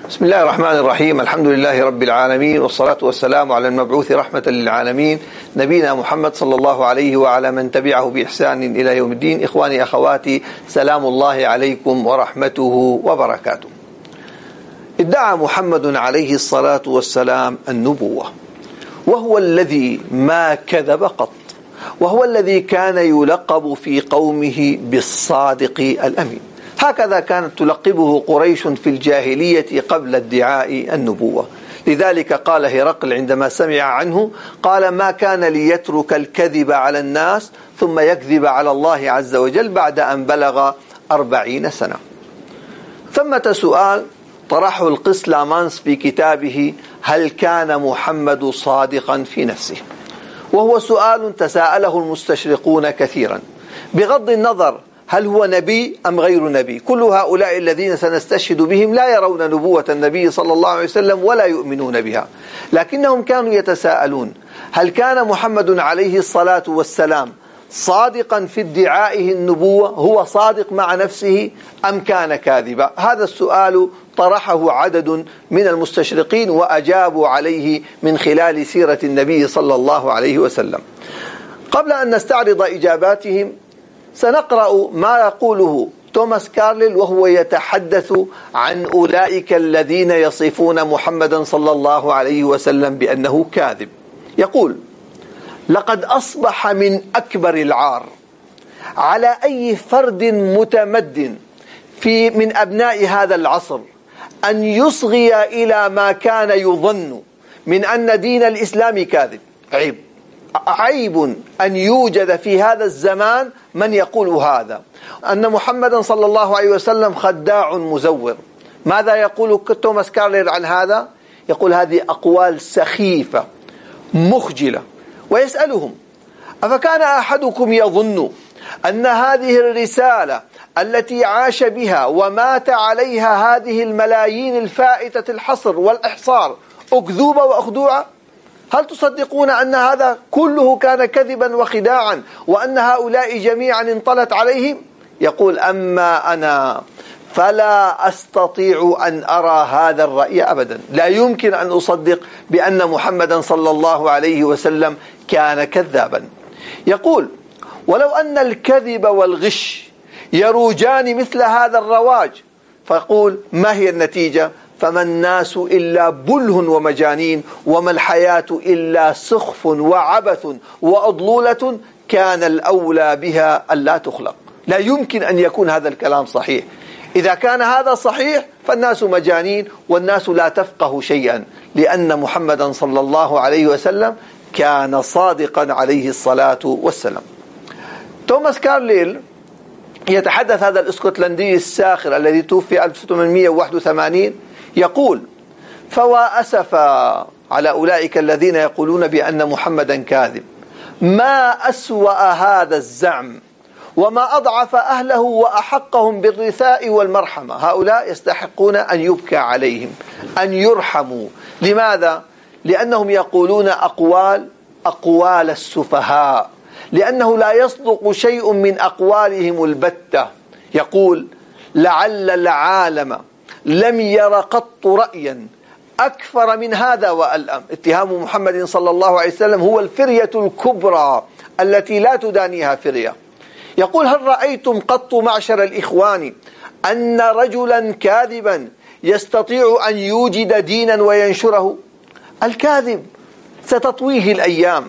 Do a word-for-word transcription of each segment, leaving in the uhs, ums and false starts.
بسم الله الرحمن الرحيم. الحمد لله رب العالمين، والصلاة والسلام على المبعوث رحمة للعالمين نبينا محمد صلى الله عليه وعلى من تبعه بإحسان إلى يوم الدين. إخواني أخواتي، سلام الله عليكم ورحمته وبركاته. ادعى محمد عليه الصلاة والسلام النبوة، وهو الذي ما كذب قط، وهو الذي كان يلقب في قومه بالصادق الأمين. هكذا كانت تلقبه قريش في الجاهلية قبل ادعاء النبوة. لذلك قال هرقل عندما سمع عنه، قال: ما كان ليترك الكذب على الناس ثم يكذب على الله عز وجل بعد أن بلغ أربعين سنة. ثمة سؤال طرحه القس لامانس في كتابه: هل كان محمد صادقا في نفسه؟ وهو سؤال تساءله المستشرقون كثيرا، بغض النظر هل هو نبي أم غير نبي. كل هؤلاء الذين سنستشهد بهم لا يرون نبوة النبي صلى الله عليه وسلم ولا يؤمنون بها، لكنهم كانوا يتساءلون: هل كان محمد عليه الصلاة والسلام صادقا في ادعائه النبوة؟ هو صادق مع نفسه أم كان كاذبا؟ هذا السؤال طرحه عدد من المستشرقين وأجابوا عليه من خلال سيرة النبي صلى الله عليه وسلم. قبل أن نستعرض إجاباتهم سنقرأ ما يقوله توماس كارليل وهو يتحدث عن أولئك الذين يصفون محمدا صلى الله عليه وسلم بأنه كاذب. يقول: لقد أصبح من أكبر العار على أي فرد متمدن في من أبناء هذا العصر أن يصغي إلى ما كان يظن من أن دين الإسلام كاذب. عيب عيب أن يوجد في هذا الزمان من يقول هذا، أن محمدا صلى الله عليه وسلم خداع مزور. ماذا يقول توماس كارليل عن هذا؟ يقول: هذه أقوال سخيفة مخجلة. ويسألهم: أفكان أحدكم يظن أن هذه الرسالة التي عاش بها ومات عليها هذه الملايين الفائتة الحصر والإحصار أكذوبة وأخدوعة؟ هل تصدقون أن هذا كله كان كذبا وخداعا وأن هؤلاء جميعا انطلت عليهم؟ يقول: أما أنا فلا أستطيع أن أرى هذا الرأي أبدا. لا يمكن أن أصدق بأن محمدا صلى الله عليه وسلم كان كذابا. يقول: ولو أن الكذب والغش يروجان مثل هذا الرواج، فيقول: ما هي النتيجة؟ فما الناس إلا بله ومجانين، وما الحياة إلا سخف وعبث وأضلولة، كان الأولى بها ألا تخلق. لا يمكن أن يكون هذا الكلام صحيح. إذا كان هذا صحيح فالناس مجانين والناس لا تفقه شيئا، لأن محمدا صلى الله عليه وسلم كان صادقا عليه الصلاة والسلام. توماس كارليل يتحدث، هذا الاسكتلندي الساخر الذي توفي ألف وثمانمئة وواحد وثمانين، يقول: فوا أسفا على أولئك الذين يقولون بأن محمدا كاذب. ما أسوأ هذا الزعم، وما أضعف أهله وأحقهم بالرثاء والمرحمة. هؤلاء يستحقون أن يبكى عليهم، أن يرحموا. لماذا؟ لأنهم يقولون أقوال أقوال السفهاء، لأنه لا يصدق شيء من أقوالهم البتة. يقول: لعل العالم لم ير قط رأيا أكثر من هذا وألأم. اتهام محمد صلى الله عليه وسلم هو الفرية الكبرى التي لا تدانيها فرية. يقول: هل رأيتم قط معشر الإخوان أن رجلا كاذبا يستطيع أن يوجد دينا وينشره؟ الكاذب ستطويه الأيام،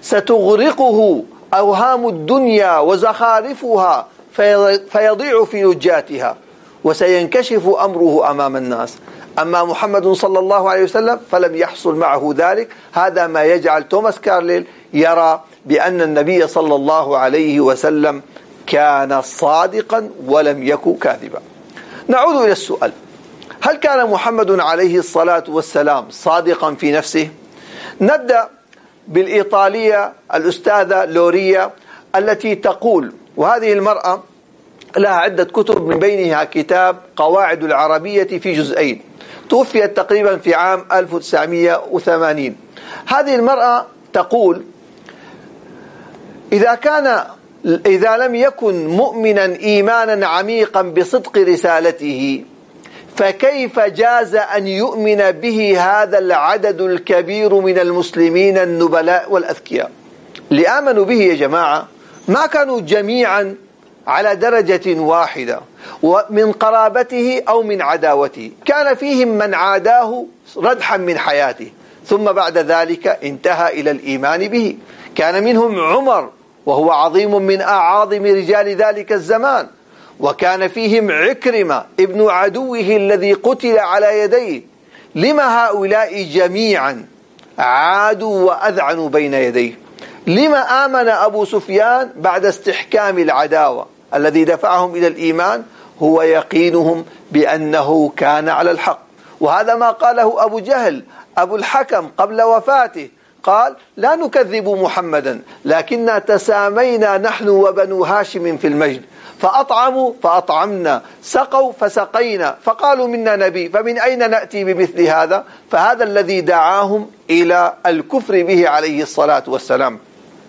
ستغرقه أوهام الدنيا وزخارفها فيضيع في لجاتها، وسينكشف أمره أمام الناس. أما محمد صلى الله عليه وسلم فلم يحصل معه ذلك. هذا ما يجعل توماس كارليل يرى بأن النبي صلى الله عليه وسلم كان صادقا ولم يكن كاذبا. نعود إلى السؤال: هل كان محمد عليه الصلاة والسلام صادقا في نفسه؟ نبدأ بالإيطالية الأستاذة لوريا التي تقول، وهذه المرأة لها عدة كتب، من بينها كتاب قواعد العربية في جزئين، توفيت تقريبا في عام ألف وتسعمئة وثمانين. هذه المرأة تقول: إذا كان إذا لم يكن مؤمنا إيمانا عميقا بصدق رسالته، فكيف جاز أن يؤمن به هذا العدد الكبير من المسلمين النبلاء والأذكياء؟ اللي آمنوا به يا جماعة ما كانوا جميعا على درجة واحدة ومن قرابته أو من عداوته، كان فيهم من عاداه ردحا من حياته ثم بعد ذلك انتهى إلى الإيمان به. كان منهم عمر وهو عظيم من أعاظم رجال ذلك الزمان، وكان فيهم عكرمة ابن عدوه الذي قتل على يديه. لما هؤلاء جميعا عادوا وأذعنوا بين يديه؟ لما آمن أبو سفيان بعد استحكام العداوة؟ الذي دفعهم إلى الإيمان هو يقينهم بأنه كان على الحق. وهذا ما قاله أبو جهل أبو الحكم قبل وفاته، قال: لا نكذب محمدا لكننا تسامينا نحن وبنو هاشم في المجد، فأطعموا فأطعمنا، سقوا فسقينا، فقالوا منا نبي، فمن أين نأتي بمثل هذا؟ فهذا الذي دعاهم إلى الكفر به عليه الصلاة والسلام.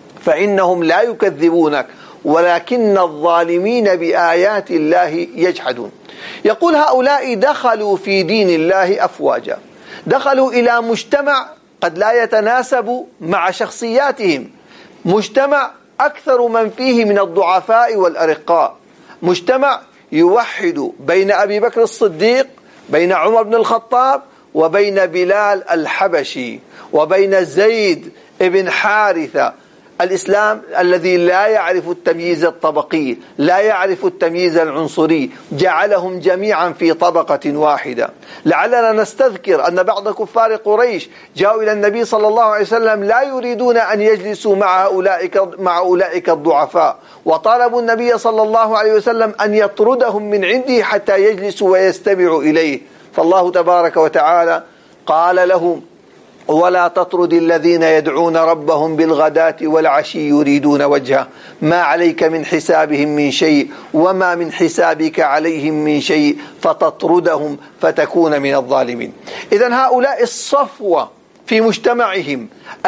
فإنهم لا يكذبونك ولكن الظالمين بآيات الله يجحدون. يقول هؤلاء دخلوا في دين الله أفواجا، دخلوا إلى مجتمع قد لا يتناسب مع شخصياتهم، مجتمع أكثر من فيه من الضعفاء والأرقاء، مجتمع يوحد بين أبي بكر الصديق، بين عمر بن الخطاب، وبين بلال الحبشي، وبين زيد بن حارثة. الإسلام الذي لا يعرف التمييز الطبقي، لا يعرف التمييز العنصري، جعلهم جميعا في طبقة واحدة. لعلنا نستذكر أن بعض كفار قريش جاءوا إلى النبي صلى الله عليه وسلم لا يريدون أن يجلسوا مع أولئك, مع أولئك الضعفاء، وطالبوا النبي صلى الله عليه وسلم أن يطردهم من عنده حتى يجلسوا ويستمعوا إليه. فالله تبارك وتعالى قال لهم: ولا تطرد الذين يدعون ربهم بالغداة والعشي يريدون وجهه ما عليك من حسابهم من شيء وما من حسابك عليهم من شيء فتطردهم فتكون من الظالمين. إذن هؤلاء الصفوة في مجتمعهم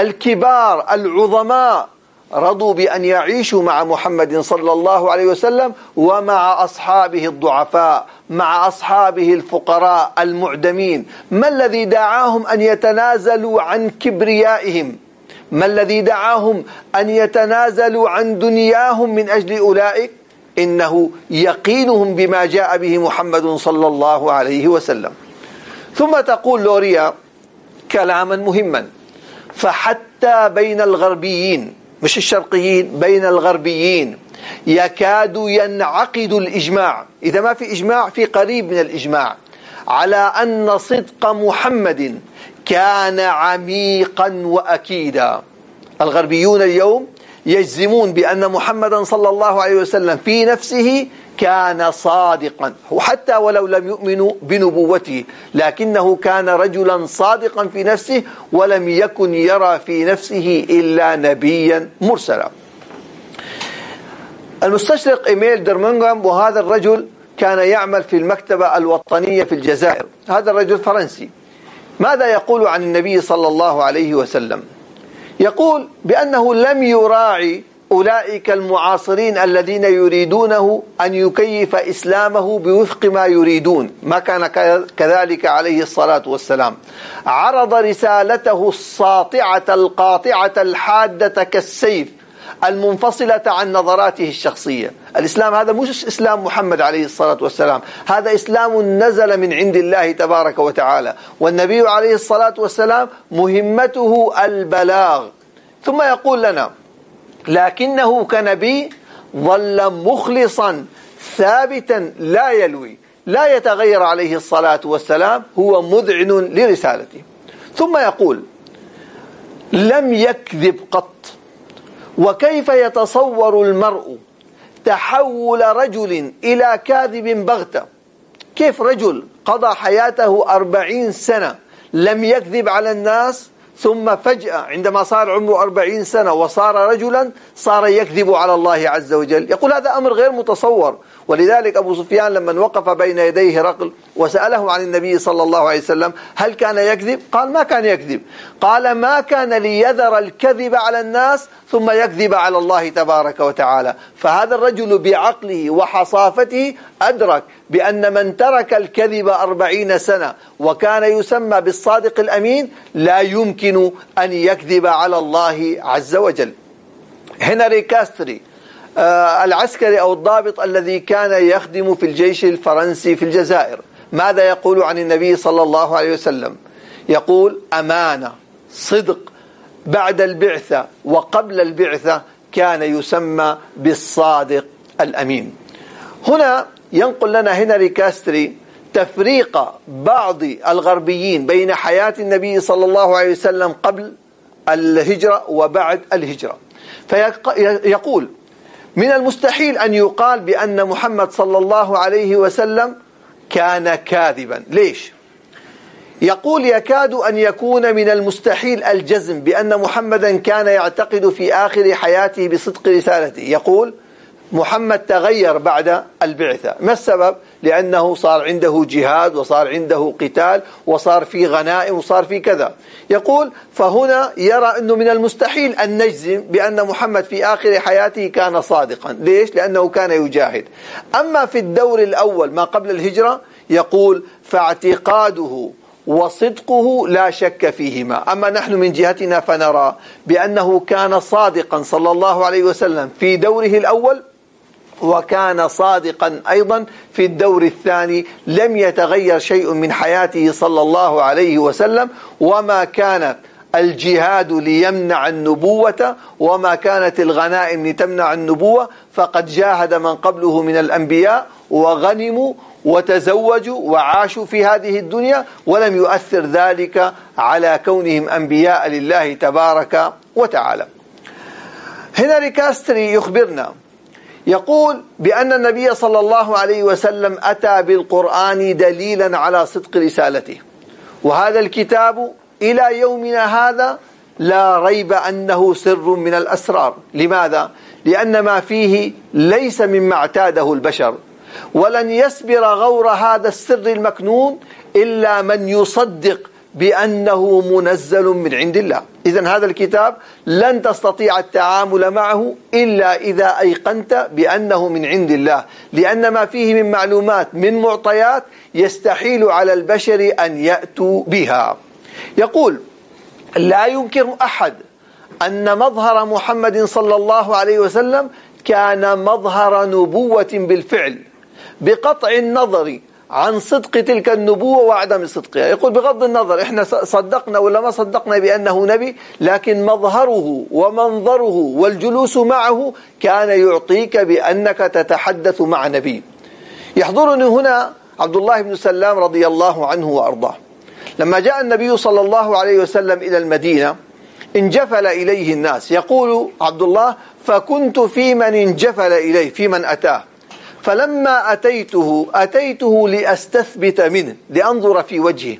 الكبار العظماء رضوا بأن يعيشوا مع محمد صلى الله عليه وسلم ومع أصحابه الضعفاء، مع أصحابه الفقراء المعدمين. ما الذي دعاهم أن يتنازلوا عن كبريائهم؟ ما الذي دعاهم أن يتنازلوا عن دنياهم من أجل أولئك؟ إنه يقينهم بما جاء به محمد صلى الله عليه وسلم. ثم تقول لوريا كلاما مهما: فحتى بين الغربيين، مش الشرقيين، بين الغربيين يكاد ينعقد الإجماع، إذا ما في إجماع في قريب من الإجماع، على أن صدق محمد كان عميقا وأكيدا. الغربيون اليوم يجزمون بأن محمدا صلى الله عليه وسلم في نفسه كان صادقا، وحتى ولو لم يؤمنوا بنبوته لكنه كان رجلا صادقا في نفسه، ولم يكن يرى في نفسه إلا نبيا مرسلا. المستشرق إيميل درمنغهام، وهذا الرجل كان يعمل في المكتبة الوطنية في الجزائر، هذا الرجل فرنسي، ماذا يقول عن النبي صلى الله عليه وسلم؟ يقول بأنه لم يراعي أولئك المعاصرين الذين يريدونه أن يكيف إسلامه بوفق ما يريدون، ما كان كذلك عليه الصلاة والسلام. عرض رسالته الساطعة القاطعة الحادة كالسيف المنفصلة عن نظراته الشخصية. الإسلام هذا مش إسلام محمد عليه الصلاة والسلام، هذا إسلام نزل من عند الله تبارك وتعالى، والنبي عليه الصلاة والسلام مهمته البلاغ. ثم يقول لنا: لكنه كنبي ظل مخلصا ثابتا لا يلوي، لا يتغير عليه الصلاة والسلام، هو مذعن لرسالته. ثم يقول: لم يكذب قط. وكيف يتصور المرء تحول رجل إلى كاذب بغتة؟ كيف رجل قضى حياته أربعين سنة لم يكذب على الناس، ثم فجأة عندما صار عمره أربعين سنة وصار رجلا صار يكذب على الله عز وجل؟ يقول هذا أمر غير متصور. ولذلك أبو سفيان لما وقف بين يديه هرقل وسأله عن النبي صلى الله عليه وسلم هل كان يكذب؟ قال ما كان يكذب. قال ما كان ليذر الكذب على الناس ثم يكذب على الله تبارك وتعالى. فهذا الرجل بعقله وحصافته أدرك بأن من ترك الكذب أربعين سنة وكان يسمى بالصادق الأمين لا يمكن أن يكذب على الله عز وجل. هنري كاستري آه العسكري أو الضابط الذي كان يخدم في الجيش الفرنسي في الجزائر، ماذا يقول عن النبي صلى الله عليه وسلم؟ يقول أمانة، صدق، بعد البعثة وقبل البعثة كان يسمى بالصادق الأمين. هنا ينقل لنا هنري كاستري تفريق بعض الغربيين بين حياة النبي صلى الله عليه وسلم قبل الهجرة وبعد الهجرة، فيقول من المستحيل أن يقال بأن محمد صلى الله عليه وسلم كان كاذبا. ليش؟ يقول يكاد أن يكون من المستحيل الجزم بأن محمدا كان يعتقد في آخر حياته بصدق رسالته. يقول محمد تغير بعد البعثة. ما السبب؟ لأنه صار عنده جهاد وصار عنده قتال وصار في غنائم وصار في كذا. يقول فهنا يرى أنه من المستحيل أن نجزم بأن محمد في آخر حياته كان صادقا. ليش؟ لأنه كان يجاهد. أما في الدور الأول ما قبل الهجرة يقول فاعتقاده وصدقه لا شك فيهما. أما نحن من جهتنا فنرى بأنه كان صادقا صلى الله عليه وسلم في دوره الأول وكان صادقا أيضا في الدور الثاني، لم يتغير شيء من حياته صلى الله عليه وسلم، وما كان الجهاد ليمنع النبوة وما كانت الغنائم لتمنع النبوة، فقد جاهد من قبله من الأنبياء وغنموا وتزوجوا وعاشوا في هذه الدنيا، ولم يؤثر ذلك على كونهم أنبياء لله تبارك وتعالى. هنري كاستري يخبرنا يقول بأن النبي صلى الله عليه وسلم أتى بالقرآن دليلا على صدق رسالته، وهذا الكتاب إلى يومنا هذا لا ريب أنه سر من الأسرار. لماذا؟ لأن ما فيه ليس مما اعتاده البشر، ولن يسبر غور هذا السر المكنون إلا من يصدق بأنه منزل من عند الله. إذن هذا الكتاب لن تستطيع التعامل معه إلا إذا أيقنت بأنه من عند الله، لأن ما فيه من معلومات من معطيات يستحيل على البشر أن يأتوا بها. يقول لا ينكر أحد أن مظهر محمد صلى الله عليه وسلم كان مظهر نبوة بالفعل، بقطع النظر عن صدق تلك النبوة وعدم صدقها. يقول بغض النظر إحنا صدقنا ولا ما صدقنا بأنه نبي، لكن مظهره ومنظره والجلوس معه كان يعطيك بأنك تتحدث مع نبي. يحضرني هنا عبد الله بن سلام رضي الله عنه وأرضاه، لما جاء النبي صلى الله عليه وسلم إلى المدينة انجفل إليه الناس. يقول عبد الله فكنت في من انجفل إليه، في من أتاه، فلما أتيته أتيته لأستثبت منه، لأنظر في وجهه،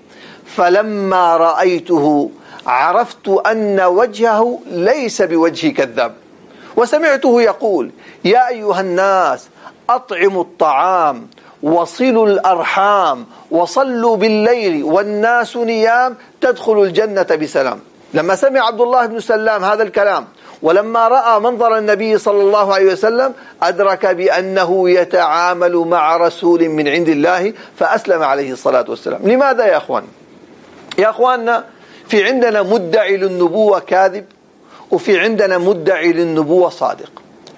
فلما رأيته عرفت أن وجهه ليس بوجه كذاب، وسمعته يقول يا أيها الناس أطعموا الطعام وصلوا الأرحام وصلوا بالليل والناس نيام تدخلوا الجنة بسلام. لما سمع عبد الله بن سلام هذا الكلام ولما رأى منظر النبي صلى الله عليه وسلم أدرك بأنه يتعامل مع رسول من عند الله، فأسلم عليه الصلاة والسلام. لماذا يا أخوان؟ يا أخواننا في عندنا مدعي للنبوة كاذب، وفي عندنا مدعي للنبوة صادق.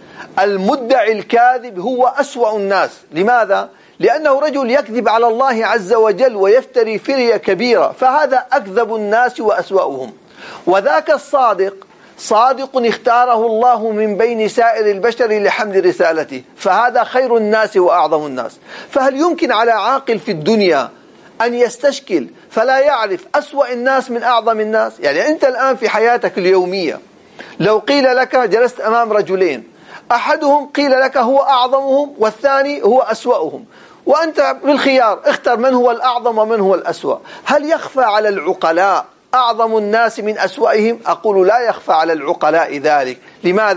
المدعي الكاذب هو أسوأ الناس. لماذا؟ لأنه رجل يكذب على الله عز وجل ويفتري فرية كبيرة، فهذا أكذب الناس وأسوأهم. وذاك الصادق صادق اختاره الله من بين سائر البشر لحمل رسالته، فهذا خير الناس وأعظم الناس. فهل يمكن على عاقل في الدنيا أن يستشكل فلا يعرف أسوأ الناس من أعظم الناس؟ يعني أنت الآن في حياتك اليومية لو قيل لك جلست أمام رجلين، أحدهم قيل لك هو أعظمهم والثاني هو أسوأهم، وأنت بالخيار اختر من هو الأعظم ومن هو الأسوأ، هل يخفى على العقلاء أعظم الناس من أسوأهم؟ أقول لا يخفى على العقلاء ذلك. لماذا؟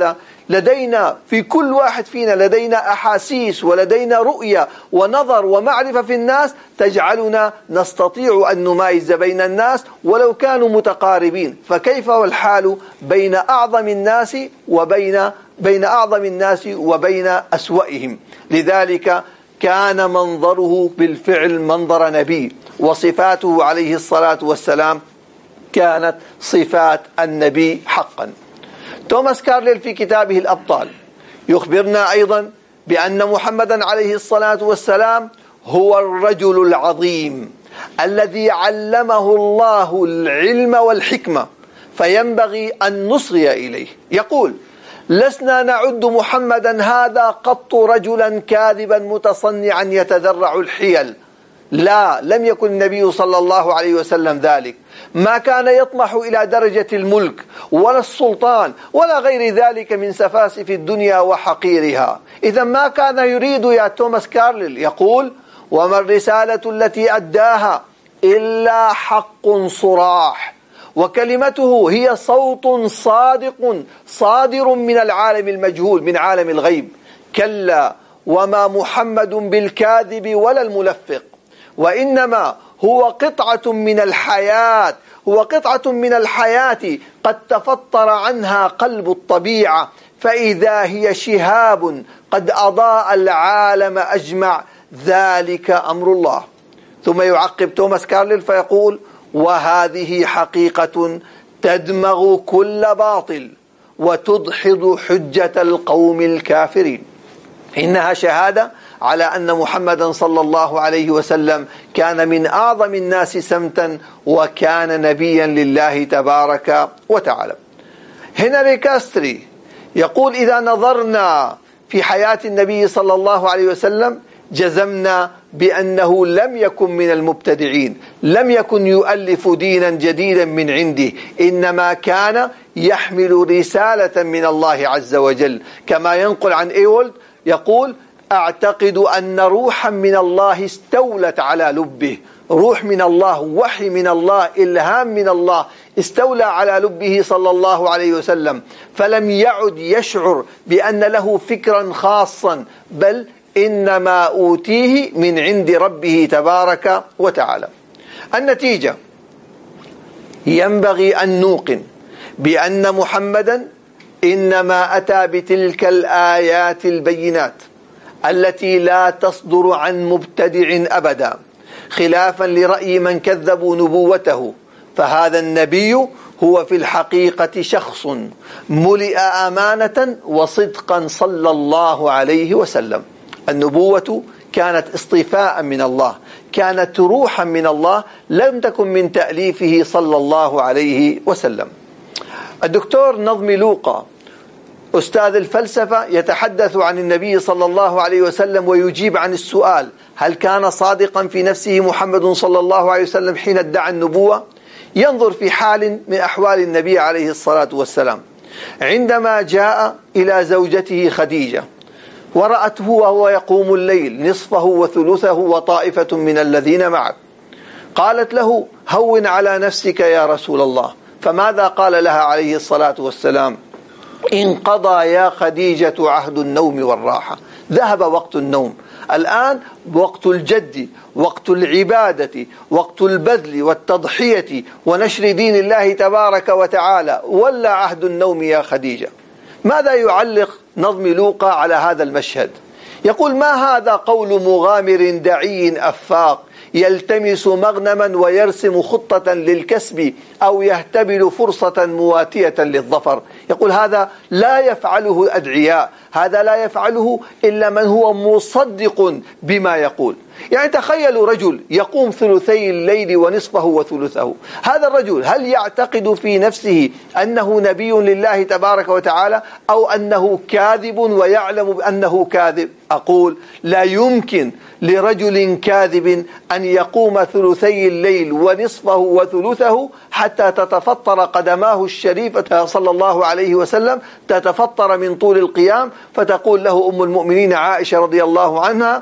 لدينا في كل واحد فينا لدينا أحاسيس ولدينا رؤية ونظر ومعرفة في الناس تجعلنا نستطيع أن نميز بين الناس ولو كانوا متقاربين، فكيف والحال بين أعظم الناس وبين بين أعظم الناس وبين أسوأهم؟ لذلك كان منظره بالفعل منظر نبي، وصفاته عليه الصلاة والسلام كانت صفات النبي حقا. توماس كارليل في كتابه الأبطال يخبرنا أيضا بأن محمدا عليه الصلاة والسلام هو الرجل العظيم الذي علمه الله العلم والحكمة، فينبغي أن نصغي إليه. يقول: لسنا نعد محمدا هذا قط رجلا كاذبا متصنعا يتذرع الحيل، لا، لم يكن النبي صلى الله عليه وسلم ذلك، ما كان يطمح إلى درجة الملك ولا السلطان ولا غير ذلك من سفاسف الدنيا وحقيرها. إذا ما كان يريد يا توماس كارليل، يقول: وما الرسالة التي أداها إلا حق صراح، وكلمته هي صوت صادق صادر من العالم المجهول، من عالم الغيب. كلا، وما محمد بالكاذب ولا الملفق، وإنما هو قطعة من الحياة، هو قطعة من الحياة قد تفطر عنها قلب الطبيعة، فإذا هي شهاب قد أضاء العالم أجمع، ذلك أمر الله. ثم يعقب توماس كارليل فيقول: وهذه حقيقة تدمغ كل باطل وتدحض حجة القوم الكافرين. إنها شهادة على أن محمدا صلى الله عليه وسلم كان من أعظم الناس سمتا وكان نبيا لله تبارك وتعالى. هنري كاستري يقول: إذا نظرنا في حياة النبي صلى الله عليه وسلم جزمنا بأنه لم يكن من المبتدعين، لم يكن يؤلف دينا جديدا من عنده، إنما كان يحمل رسالة من الله عز وجل. كما ينقل عن إيولد يقول: أعتقد أن روحا من الله استولت على لبه، روح من الله، وحي من الله، إلهام من الله استولى على لبه صلى الله عليه وسلم، فلم يعد يشعر بأن له فكرا خاصا، بل إنما أوتيه من عند ربه تبارك وتعالى. النتيجة: ينبغي أن نوقن بأن محمدا إنما أتى بتلك الآيات البينات التي لا تصدر عن مبتدع أبدا، خلافا لرأي من كذبوا نبوته، فهذا النبي هو في الحقيقة شخص ملئ أمانة وصدقا صلى الله عليه وسلم. النبوة كانت اصطفاء من الله، كانت روحا من الله، لم تكن من تأليفه صلى الله عليه وسلم. الدكتور نظمي لوقا أستاذ الفلسفة يتحدث عن النبي صلى الله عليه وسلم ويجيب عن السؤال: هل كان صادقا في نفسه محمد صلى الله عليه وسلم حين ادعى النبوة؟ ينظر في حال من أحوال النبي عليه الصلاة والسلام عندما جاء إلى زوجته خديجة ورأته وهو يقوم الليل نصفه وثلثه وطائفة من الذين معه، قالت له: هون على نفسك يا رسول الله. فماذا قال لها عليه الصلاة والسلام؟ انقضى يا خديجة عهد النوم والراحة، ذهب وقت النوم، الآن وقت الجد، وقت العبادة، وقت البذل والتضحية ونشر دين الله تبارك وتعالى، ولا عهد النوم يا خديجة. ماذا يعلق نظمي لوقا على هذا المشهد؟ يقول: ما هذا قول مغامر دعي أفاق يلتمس مغنما ويرسم خطة للكسب أو يهتبل فرصة مواتية للظفر. يقول: هذا لا يفعله الأدعياء، هذا لا يفعله إلا من هو مصدق بما يقول. يعني تخيلوا رجل يقوم ثلثي الليل ونصفه وثلثه، هذا الرجل هل يعتقد في نفسه أنه نبي لله تبارك وتعالى أو أنه كاذب ويعلم أنه كاذب؟ أقول: لا يمكن لرجل كاذب أن يقوم ثلثي الليل ونصفه وثلثه حتى تتفطر قدماه الشريفة صلى الله عليه وسلم، تتفطر من طول القيام، فتقول له أم المؤمنين عائشة رضي الله عنها: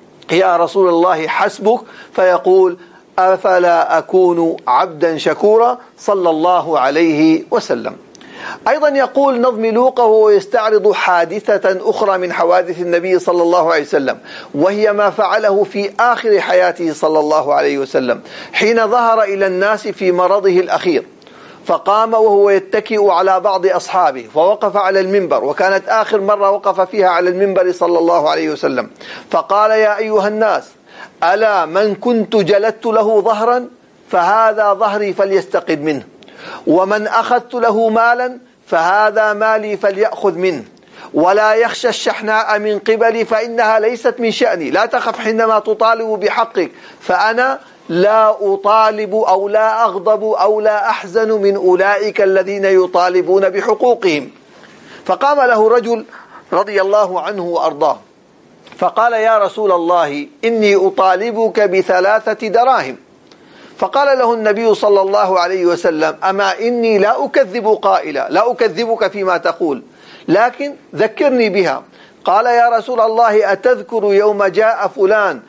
يا رسول الله حسبك، فيقول: أفلا أكون عبدا شكورا صلى الله عليه وسلم. أيضا يقول نظم لوقا وهو يستعرض حادثة أخرى من حوادث النبي صلى الله عليه وسلم، وهي ما فعله في آخر حياته صلى الله عليه وسلم حين ظهر إلى الناس في مرضه الأخير، فقام وهو يتكئ على بعض أصحابه فوقف على المنبر، وكانت آخر مرة وقف فيها على المنبر صلى الله عليه وسلم، فقال: يا أيها الناس، ألا من كنت جلدت له ظهرا فهذا ظهري فليستقد منه، ومن أخذت له مالا فهذا مالي فليأخذ منه، ولا يخشى الشحناء من قبلي فإنها ليست من شأني، لا تخف حينما تطالب بحقك، فأنا لا أطالب أو لا أغضب أو لا أحزن من أولئك الذين يطالبون بحقوقهم. فقام له رجل رضي الله عنه وأرضاه فقال: يا رسول الله، إني أطالبك بثلاثة دراهم. فقال له النبي صلى الله عليه وسلم: أما إني لا أكذب قائلا، لا أكذبك فيما تقول، لكن ذكرني بها. قال: يا رسول الله، أتذكر يوم جاء فلان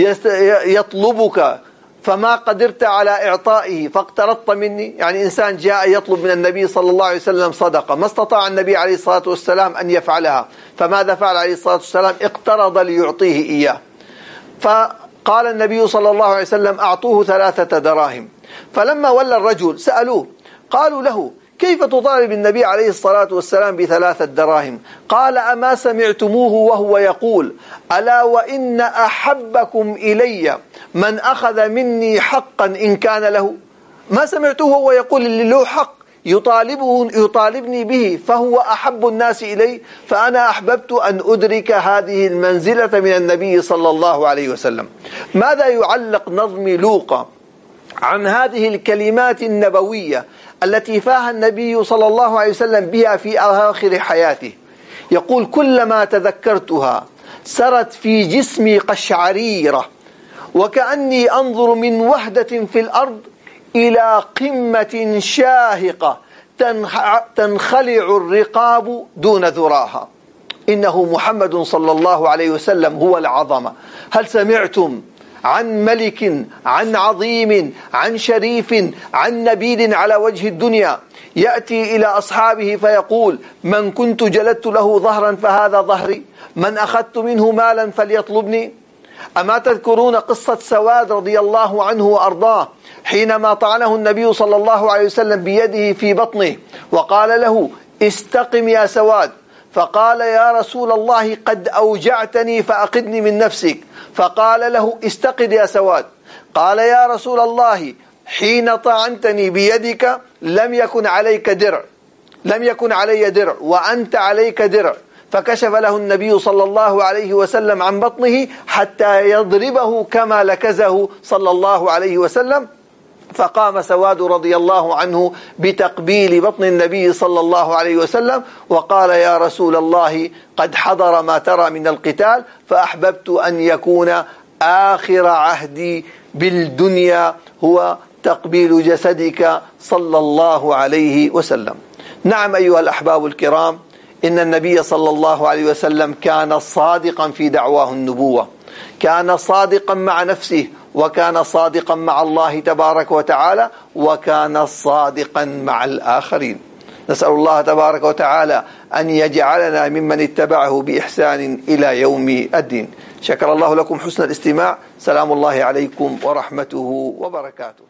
يطلبك فما قدرت على إعطائه فاقترضت مني؟ يعني إنسان جاء يطلب من النبي صلى الله عليه وسلم صدقة، ما استطاع النبي عليه الصلاة والسلام أن يفعلها، فماذا فعل عليه الصلاة والسلام؟ اقترض ليعطيه إياه. فقال النبي صلى الله عليه وسلم: أعطوه ثلاثة دراهم. فلما ولى الرجل سألوه، قالوا له: كيف تطالب النبي عليه الصلاة والسلام بثلاثة دراهم؟ قال: أما سمعتموه وهو يقول: ألا وإن أحبكم إلي من أخذ مني حقا إن كان له؟ ما سمعته وهو يقول اللي له حق يطالبه يطالبني به فهو أحب الناس إلي، فأنا أحببت أن أدرك هذه المنزلة من النبي صلى الله عليه وسلم. ماذا يعلق نظم لوقا عن هذه الكلمات النبوية التي فاها النبي صلى الله عليه وسلم بها في آخر حياته؟ يقول: كلما تذكرتها سرت في جسمي قشعريرة، وكأني أنظر من وهدة في الأرض إلى قمة شاهقة تنخلع الرقاب دون ذراها. إنه محمد صلى الله عليه وسلم هو العظمة. هل سمعتم عن ملك، عن عظيم، عن شريف، عن نبيل على وجه الدنيا يأتي إلى أصحابه فيقول: من كنت جلدت له ظهرا فهذا ظهري، من أخذت منه مالا فليطلبني؟ أما تذكرون قصة سواد رضي الله عنه وأرضاه حينما طعنه النبي صلى الله عليه وسلم بيده في بطنه وقال له: استقم يا سواد، فقال: يا رسول الله، قد أوجعتني فأقدني من نفسك. فقال له: استقد يا سواد. قال: يا رسول الله، حين طعنتني بيدك لم يكن عليك درع، لم يكن علي درع وأنت عليك درع. فكشف له النبي صلى الله عليه وسلم عن بطنه حتى يضربه كما لكزه صلى الله عليه وسلم. فقام سواد رضي الله عنه بتقبيل بطن النبي صلى الله عليه وسلم وقال: يا رسول الله، قد حضر ما ترى من القتال، فأحببت أن يكون آخر عهدي بالدنيا هو تقبيل جسدك صلى الله عليه وسلم. نعم أيها الأحباب الكرام، إن النبي صلى الله عليه وسلم كان صادقا في دعواه النبوة، كان صادقا مع نفسه، وكان صادقا مع الله تبارك وتعالى، وكان صادقا مع الآخرين. نسأل الله تبارك وتعالى أن يجعلنا ممن اتبعه بإحسان إلى يوم الدين. شكر الله لكم حسن الاستماع. سلام الله عليكم ورحمته وبركاته.